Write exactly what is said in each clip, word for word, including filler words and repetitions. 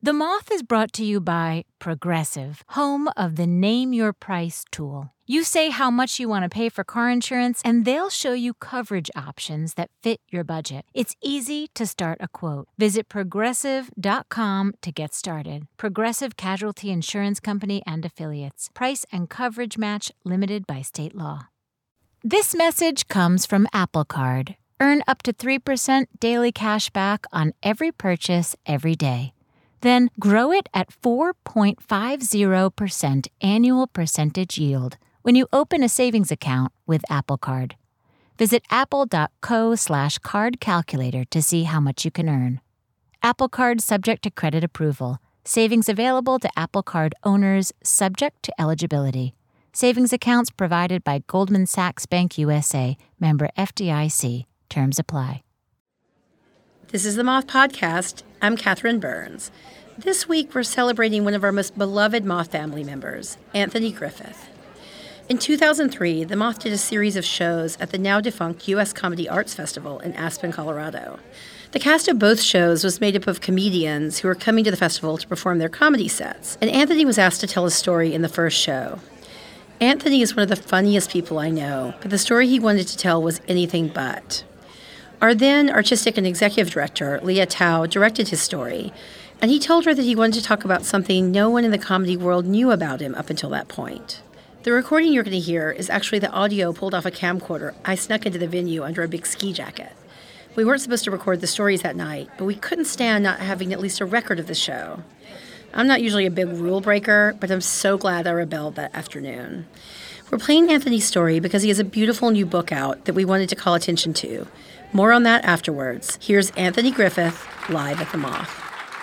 The Moth is brought to you by Progressive, home of the Name Your Price tool. You say how much you want to pay for car insurance, and they'll show you coverage options that fit your budget. It's easy to start a quote. Visit progressive dot com to get started. Progressive Casualty Insurance Company and Affiliates. Price and coverage match limited by state law. This message comes from Apple Card. Earn up to three percent daily cash back on every purchase every day. Then grow it at four point five zero percent annual percentage yield when you open a savings account with Apple Card. Visit apple.co slash card calculator to see how much you can earn. Apple Card subject to credit approval. Savings available to Apple Card owners subject to eligibility. Savings accounts provided by Goldman Sachs Bank U S A, member F D I C. Terms apply. This is the Moth Podcast. I'm Catherine Burns. This week, we're celebrating one of our most beloved Moth family members, Anthony Griffith. In two thousand three, the Moth did a series of shows at the now-defunct U S Comedy Arts Festival in Aspen, Colorado. The cast of both shows was made up of comedians who were coming to the festival to perform their comedy sets, and Anthony was asked to tell his story in the first show. Anthony is one of the funniest people I know, but the story he wanted to tell was anything but. Our then artistic and executive director, Leah Tao, directed his story, and he told her that he wanted to talk about something no one in the comedy world knew about him up until that point. The recording you're going to hear is actually the audio pulled off a camcorder I snuck into the venue under a big ski jacket. We weren't supposed to record the stories that night, but we couldn't stand not having at least a record of the show. I'm not usually a big rule breaker, but I'm so glad I rebelled that afternoon. We're playing Anthony's story because he has a beautiful new book out that we wanted to call attention to. More on that afterwards. Here's Anthony Griffith, live at the Moth.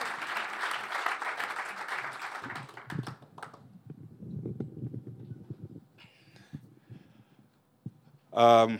Um,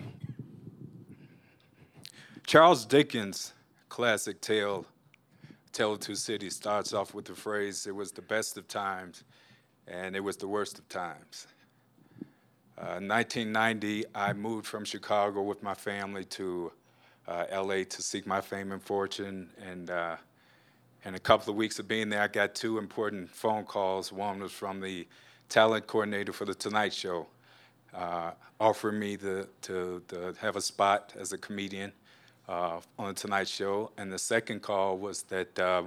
Charles Dickens' classic tale, Tale of Two Cities, starts off with the phrase, "It was the best of times, and it was the worst of times." Uh, in nineteen ninety, I moved from Chicago with my family to uh, L A to seek my fame and fortune, and uh, in a couple of weeks of being there, I got two important phone calls. One was from the talent coordinator for The Tonight Show, uh, offering me the, to, to have a spot as a comedian uh, on The Tonight Show, and the second call was that uh,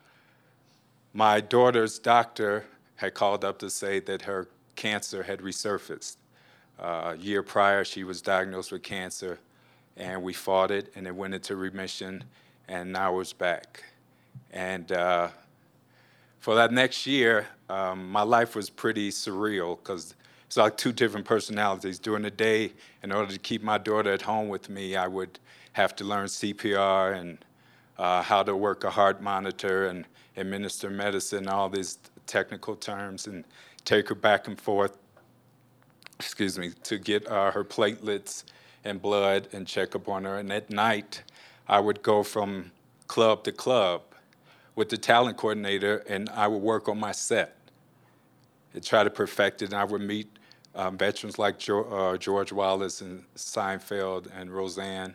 my daughter's doctor had called up to say that her cancer had resurfaced. Uh, a year prior, she was diagnosed with cancer, and we fought it, and it went into remission, and now it's back. And uh, for that next year, um, my life was pretty surreal because it's like two different personalities. During the day, in order to keep my daughter at home with me, I would have to learn C P R and uh, how to work a heart monitor and administer medicine, all these technical terms, and take her back and forth, excuse me, to get uh, her platelets and blood and check up on her. And at night, I would go from club to club with the talent coordinator, and I would work on my set and try to perfect it. And I would meet um, veterans like jo- uh, George Wallace and Seinfeld and Roseanne.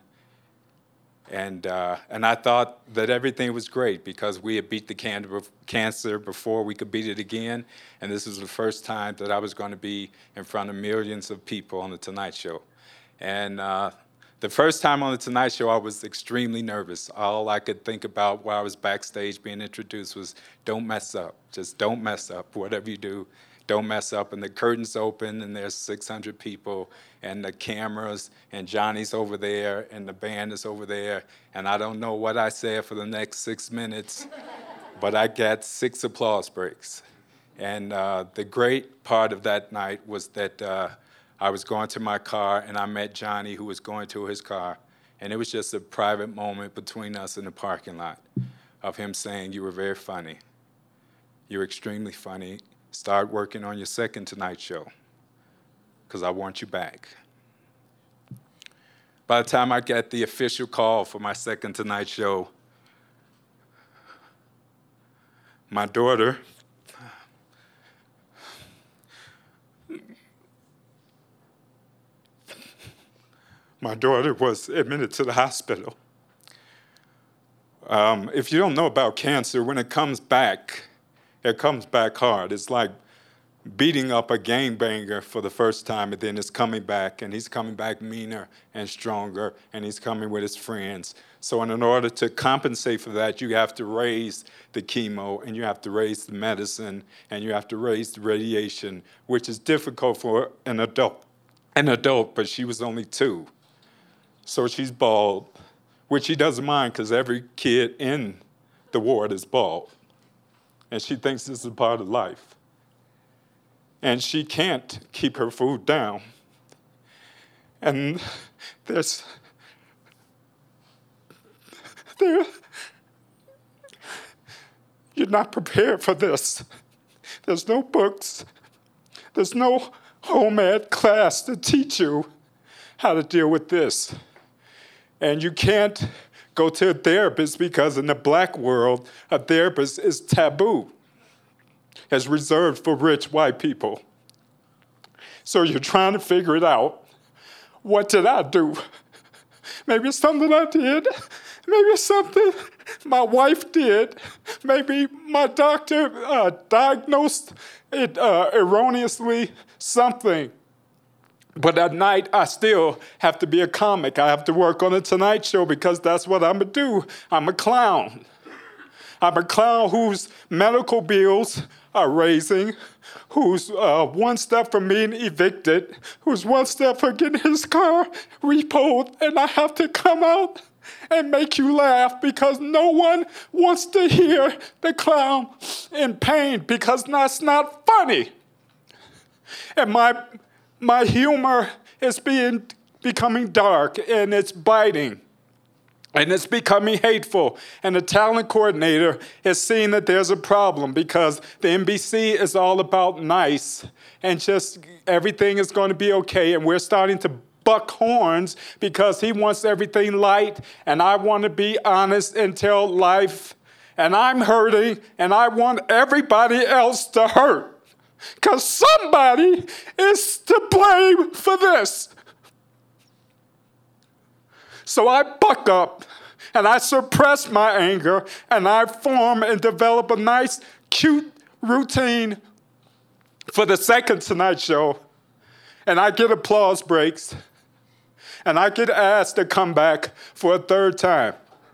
And uh, and I thought that everything was great because we had beat the can- cancer before we could beat it again. And this was the first time that I was going to be in front of millions of people on The Tonight Show. And uh, the first time on The Tonight Show, I was extremely nervous. All I could think about while I was backstage being introduced was, don't mess up. Just don't mess up. Whatever you do, don't mess up. And the curtains open, and there's six hundred people, and the cameras, and Johnny's over there, and the band is over there. And I don't know what I said for the next six minutes, but I got six applause breaks. And uh, the great part of that night was that uh, I was going to my car, and I met Johnny, who was going to his car. And it was just a private moment between us in the parking lot of him saying, "You were very funny. You're extremely funny. Start working on your second Tonight Show, because I want you back." By the time I got the official call for my second Tonight Show, my daughter, my daughter was admitted to the hospital Um, if you don't know about cancer, when it comes back, it comes back hard. It's like beating up a gangbanger for the first time, and then it's coming back, and he's coming back meaner and stronger, and he's coming with his friends. So in order to compensate for that, you have to raise the chemo, and you have to raise the medicine, and you have to raise the radiation, which is difficult for an adult. An adult, but she was only two. So she's bald, which she doesn't mind because every kid in the ward is bald. And she thinks this is a part of life. And she can't keep her food down. And there's, there, you're not prepared for this. There's no books. There's no home ed class to teach you how to deal with this. And you can't go to a therapist because in the black world, a therapist is taboo. It's reserved for rich white people. So you're trying to figure it out. What did I do? Maybe it's something I did. Maybe it's something my wife did. Maybe my doctor uh, diagnosed it uh, erroneously, something. But at night, I still have to be a comic. I have to work on the Tonight Show because that's what I'm going to do. I'm a clown. I'm a clown whose medical bills are raising, who's uh, one step from being evicted, who's one step from getting his car repoed, and I have to come out and make you laugh because no one wants to hear the clown in pain because that's not funny. And my my humor is being becoming dark and it's biting. And it's becoming hateful. And the talent coordinator is seeing that there's a problem because the N B C is all about nice and just everything is going to be okay. And we're starting to buck horns because he wants everything light and I want to be honest and tell life. And I'm hurting and I want everybody else to hurt because somebody is to blame for this. So I buck up and I suppress my anger and I form and develop a nice, cute routine for the second Tonight Show. And I get applause breaks and I get asked to come back for a third time.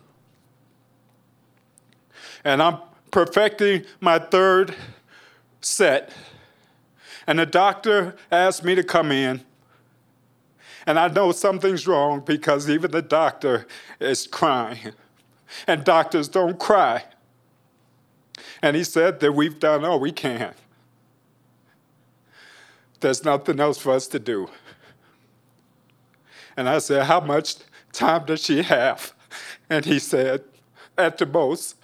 And I'm perfecting my third set. And the doctor asked me to come in. And I know something's wrong because even the doctor is crying. And doctors don't cry. And he said that we've done all we can. There's nothing else for us to do. And I said, how much time does she have? And he said, at the most,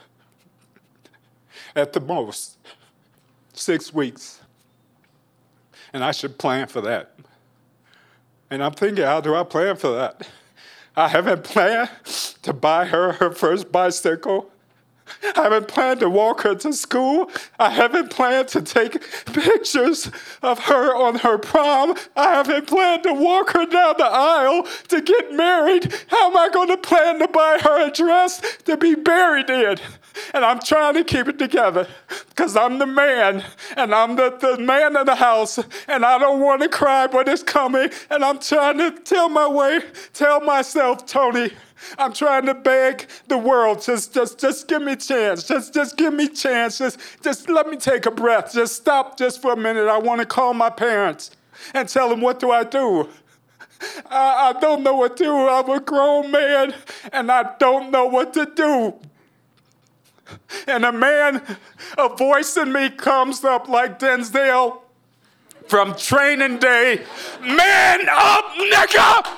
at the most, six weeks. And I should plan for that. And I'm thinking, how do I plan for that? I haven't planned to buy her her first bicycle. I haven't planned to walk her to school. I haven't planned to take pictures of her on her prom. I haven't planned to walk her down the aisle to get married. How am I going to plan to buy her a dress to be buried in? And I'm trying to keep it together because I'm the man and I'm the, the man of the house and I don't want to cry when it's coming. And I'm trying to tell my way, tell myself, Tony, I'm trying to beg the world, just, just, just give me a chance. Just, just give me a chance. Just, just let me take a breath. Just stop just for a minute. I want to call my parents and tell them, what do I do? I, I don't know what to do. I'm a grown man and I don't know what to do. And a man, a voice in me comes up like Denzel from Training Day. Man up, nigga!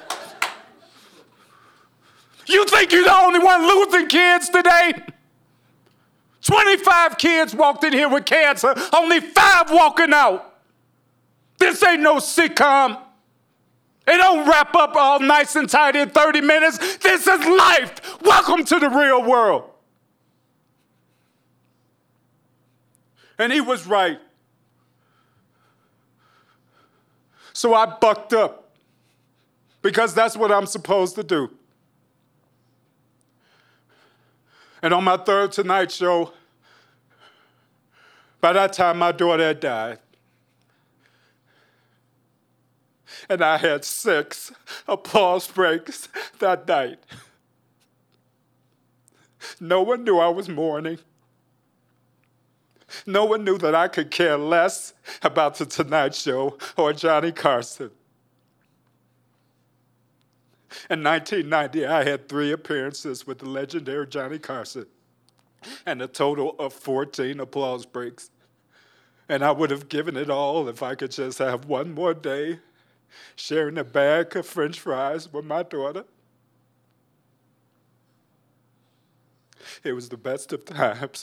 You think you're the only one losing kids today? twenty-five kids walked in here with cancer, only five walking out. This ain't no sitcom. It don't wrap up all nice and tidy in thirty minutes. This is life. Welcome to the real world. And he was right. So I bucked up because that's what I'm supposed to do. And on my third Tonight Show, by that time my daughter had died. And I had six applause breaks that night. No one knew I was mourning. No one knew that I could care less about The Tonight Show or Johnny Carson. In nineteen ninety, I had three appearances with the legendary Johnny Carson and a total of fourteen applause breaks. And I would have given it all if I could just have one more day sharing a bag of French fries with my daughter. It was the best of times.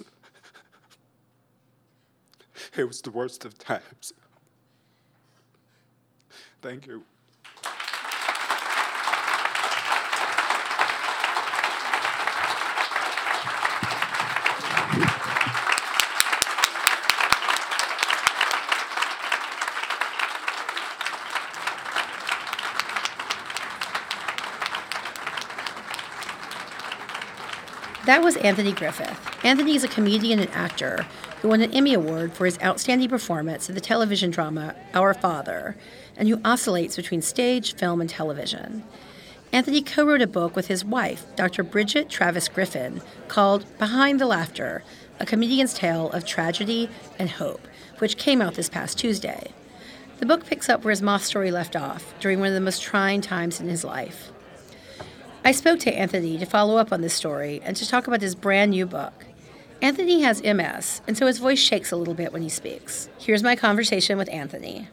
It was the worst of times. Thank you. That was Anthony Griffith. Anthony is a comedian and actor who won an Emmy Award for his outstanding performance in the television drama Our Father, and who oscillates between stage, film, and television. Anthony co-wrote a book with his wife, Doctor Bridget Travis Griffin, called Behind the Laughter, A Comedian's Tale of Tragedy and Hope, which came out this past Tuesday. The book picks up where his moth story left off, during one of the most trying times in his life. I spoke to Anthony to follow up on this story and to talk about his brand new book. Anthony has M S, and so his voice shakes a little bit when he speaks. Here's my conversation with Anthony.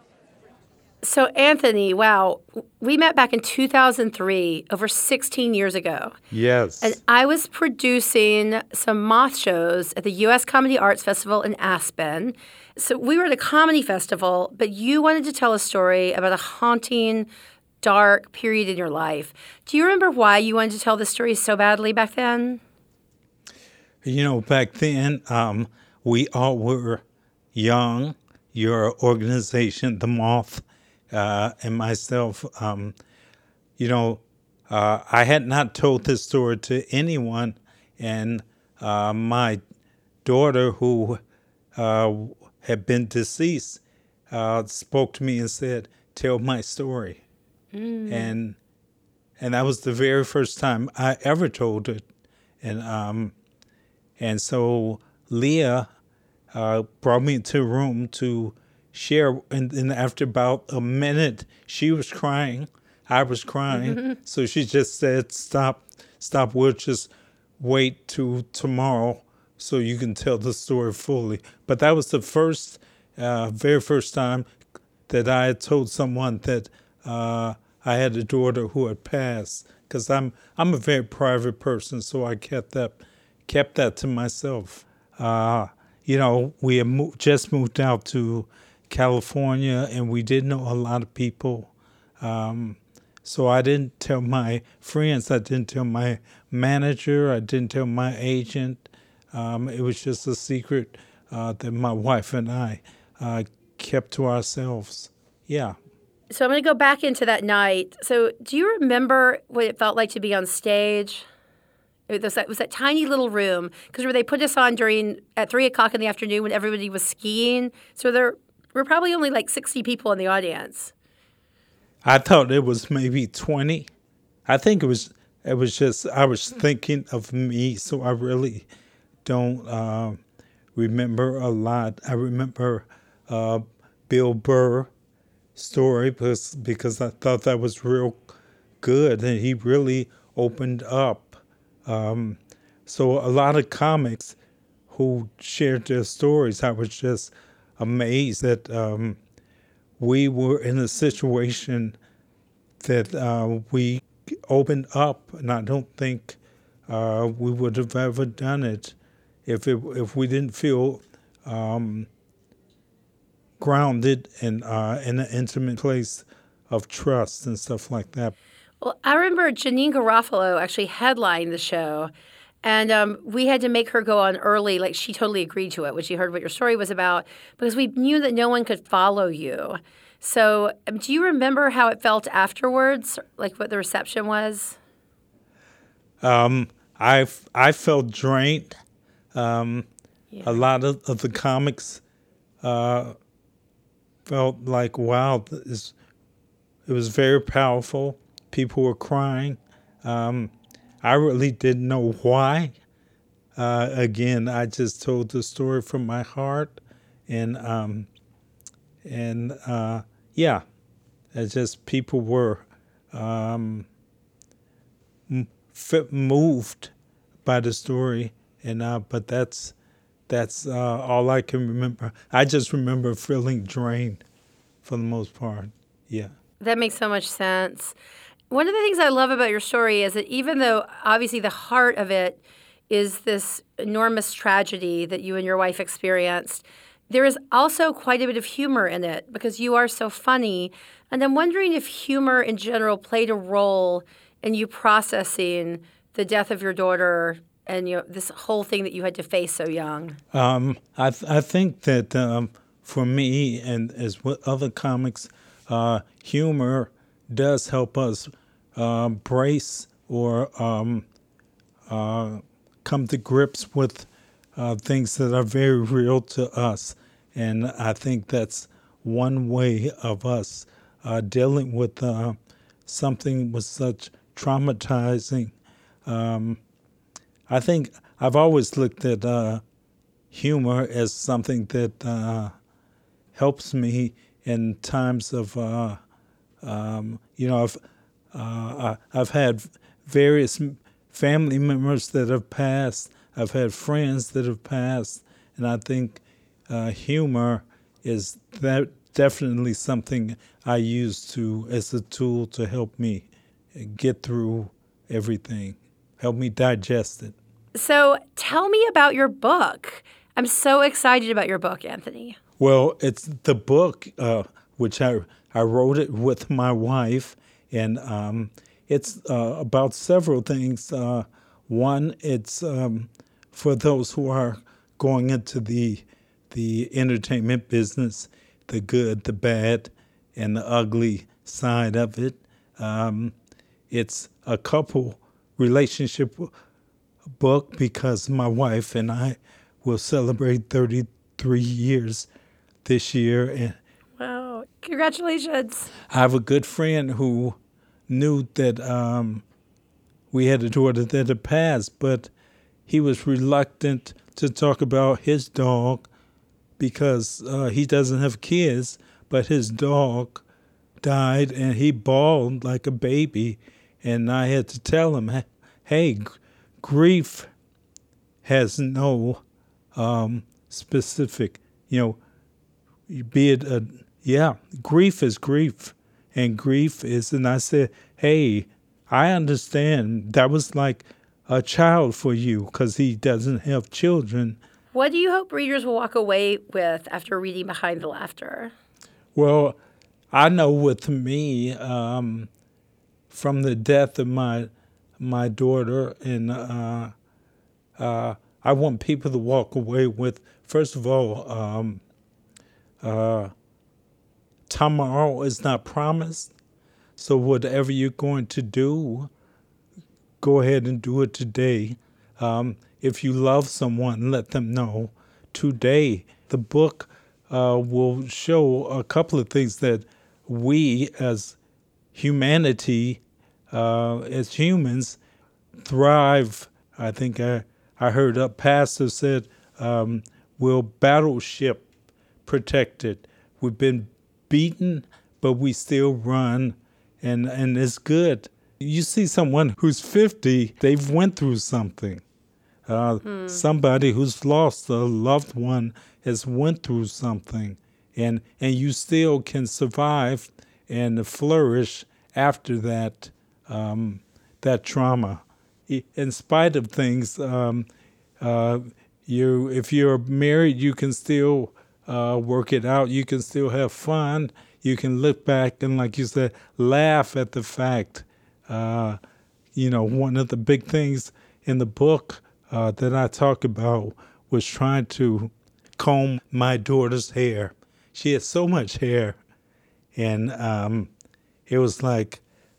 So, Anthony, wow, we met back in two thousand three, over sixteen years ago. Yes. And I was producing some moth shows at the U S Comedy Arts Festival in Aspen. So we were at a comedy festival, but you wanted to tell a story about a haunting, dark period in your life. Do you remember why you wanted to tell this story so badly back then? You know, back then, um, we all were young. Your organization, The Moth, uh, and myself, um, you know, uh, I had not told this story to anyone. And uh, my daughter, who uh, had been deceased, uh, spoke to me and said, "Tell my story." Mm. And and that was the very first time I ever told it. And um, and so Leah uh, brought me into a room to share. And, and after about a minute, she was crying. I was crying. Mm-hmm. So she just said, stop, stop. We'll just wait till tomorrow so you can tell the story fully. But that was the first, uh, very first time that I had told someone that uh, I had a daughter who had passed, because I'm I'm a very private person, so I kept that kept that to myself. Uh, you know, we had mo- just moved out to California, and we didn't know a lot of people, um, so I didn't tell my friends. I didn't tell my manager. I didn't tell my agent. Um, it was just a secret uh, that my wife and I uh, kept to ourselves. Yeah. So I'm going to go back into that night. So do you remember what it felt like to be on stage? It was that, it was that tiny little room, because they put us on during at three o'clock in the afternoon when everybody was skiing. So there were probably only like sixty people in the audience. I thought it was maybe twenty. I think it was. It was just I was thinking of me, so I really don't uh, remember a lot. I remember uh, Bill Burr story because because I thought that was real good, and he really opened up. Um, so a lot of comics who shared their stories, I was just amazed that um, we were in a situation that uh, we opened up, and I don't think uh, we would have ever done it if it if we didn't feel um, grounded and uh, in an intimate place of trust and stuff like that. Well, I remember Janeane Garofalo actually headlined the show, and um, we had to make her go on early. Like, she totally agreed to it when she heard what your story was about, because we knew that no one could follow you. So um, do you remember how it felt afterwards, like what the reception was? Um, I I felt drained. Um, Yeah. A lot of, of the comics uh, felt like, wow, this, it was very powerful. People were crying. Um, I really didn't know why. Uh, again, I just told the story from my heart, and um, and uh, yeah, it's just people were um, m- f- moved by the story, and uh, but that's that's uh, all I can remember. I just remember feeling drained, for the most part. Yeah. That makes so much sense. One of the things I love about your story is that even though obviously the heart of it is this enormous tragedy that you and your wife experienced, there is also quite a bit of humor in it because you are so funny. And I'm wondering if humor in general played a role in you processing the death of your daughter and you know, this whole thing that you had to face so young. Um, I th- I think that um, for me and as with other comics, uh, humor does help us uh, brace or um, uh, come to grips with uh, things that are very real to us. And I think that's one way of us uh, dealing with uh, something with such traumatizing. Um, I think I've always looked at uh, humor as something that uh, helps me in times of, uh, um, you know, I've, uh, I've had various family members that have passed. I've had friends that have passed. And I think uh, humor is that definitely something I use to as a tool to help me get through everything, help me digest it. So tell me about your book. I'm so excited about your book, Anthony. Well, it's the book, uh, which I I wrote it with my wife, and um, it's uh, about several things. Uh, one, it's um, for those who are going into the the entertainment business, the good, the bad, and the ugly side of it. Um, it's a couple relationship book because my wife and I will celebrate thirty-three years this year. And Wow. Congratulations. I have a good friend who knew that um, we had a daughter that had passed, but he was reluctant to talk about his dog because uh, he doesn't have kids, but his dog died and he bawled like a baby. And I had to tell him, hey, grief has no um, specific, you know, be it a, yeah, grief is grief. And grief is, and I said, hey, I understand that was like a child for you because he doesn't have children. What do you hope readers will walk away with after reading Behind the Laughter? Well, I know with me, um, from the death of my my daughter, and uh, uh, I want people to walk away with, first of all, um, uh, tomorrow is not promised. So whatever you're going to do, go ahead and do it today. Um, if you love someone, let them know today. The book uh, will show a couple of things that we as humanity, uh, as humans, thrive. I think I, I heard a pastor said, um, we're battleship protected. We've been beaten, but we still run, and, and it's good. You see someone who's fifty, they've went through something. Uh, hmm. Somebody who's lost a loved one has went through something, and and you still can survive and flourish after that um, that trauma. In spite of things, um, uh, you if you're married, you can still uh, work it out. You can still have fun. You can look back and, like you said, laugh at the fact. Uh, you know, one of the big things in the book uh, that I talk about was trying to comb my daughter's hair. She had so much hair, and um, it was like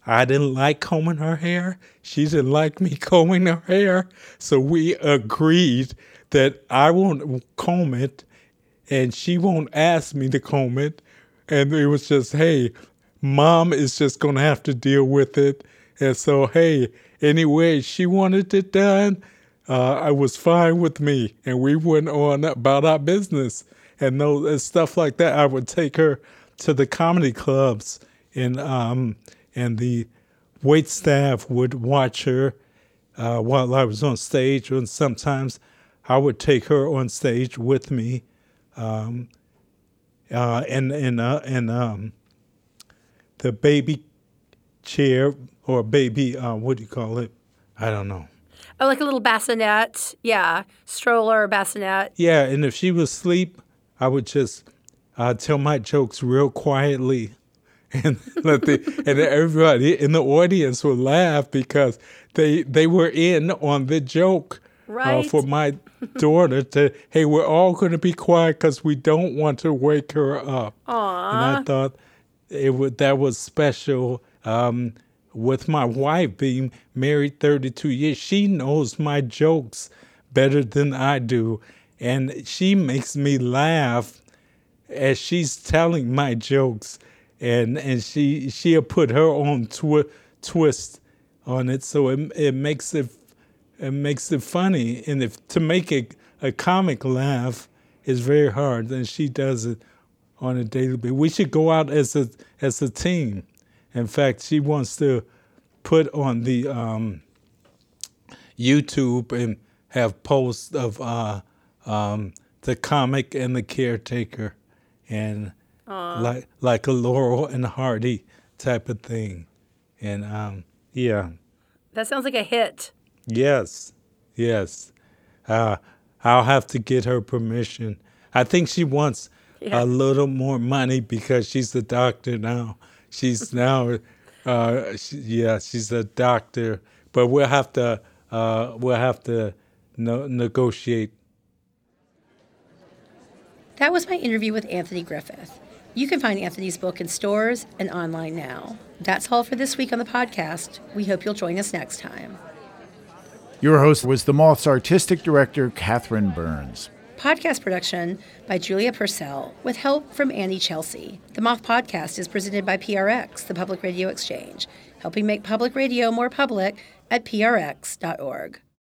I didn't like combing her hair. She didn't like me combing her hair. So we agreed that I won't comb it and she won't ask me to comb it. And it was just, hey, Mom is just going to have to deal with it. And so, hey, anyway, she wanted it done. Uh, I was fine with me. And we went on about our business. And those and stuff like that. I would take her to the comedy clubs, and um, and the wait staff would watch her uh, while I was on stage. And sometimes I would take her on stage with me. Um, uh, and and uh, and um, the baby chair or baby, uh, what do you call it? I don't know. Oh, like a little bassinet. Yeah, stroller, bassinet. Yeah, and if she was asleep, I would just uh, tell my jokes real quietly, and let the and everybody in the audience would laugh because they they were in on the joke. Right. Uh, for my daughter to, hey, we're all going to be quiet because we don't want to wake her up. Aww. And I thought it would that was special. Um, with my wife being married thirty-two years, she knows my jokes better than I do. And she makes me laugh as she's telling my jokes. And and she, she'll put her own twi- twist on it. So it it makes it it makes it funny. And if to make a, a comic laugh is very hard, and she does it on a daily basis. We should go out as a as a team. In fact, she wants to put on the um, YouTube and have posts of uh, um, the comic and the caretaker, and like like a Laurel and Hardy type of thing. And um, yeah. That sounds like a hit. Yes, yes. Uh, I'll have to get her permission. I think she wants yeah. a little more money because she's a doctor now. She's now, uh, she, yeah, she's a doctor. But we'll have to, uh, we'll have to no- negotiate. That was my interview with Anthony Griffith. You can find Anthony's book in stores and online now. That's all for this week on the podcast. We hope you'll join us next time. Your host was The Moth's artistic director, Catherine Burns. Podcast production by Julia Purcell with help from Annie Chelsea. The Moth Podcast is presented by P R X, the Public Radio Exchange, helping make public radio more public at P R X dot org.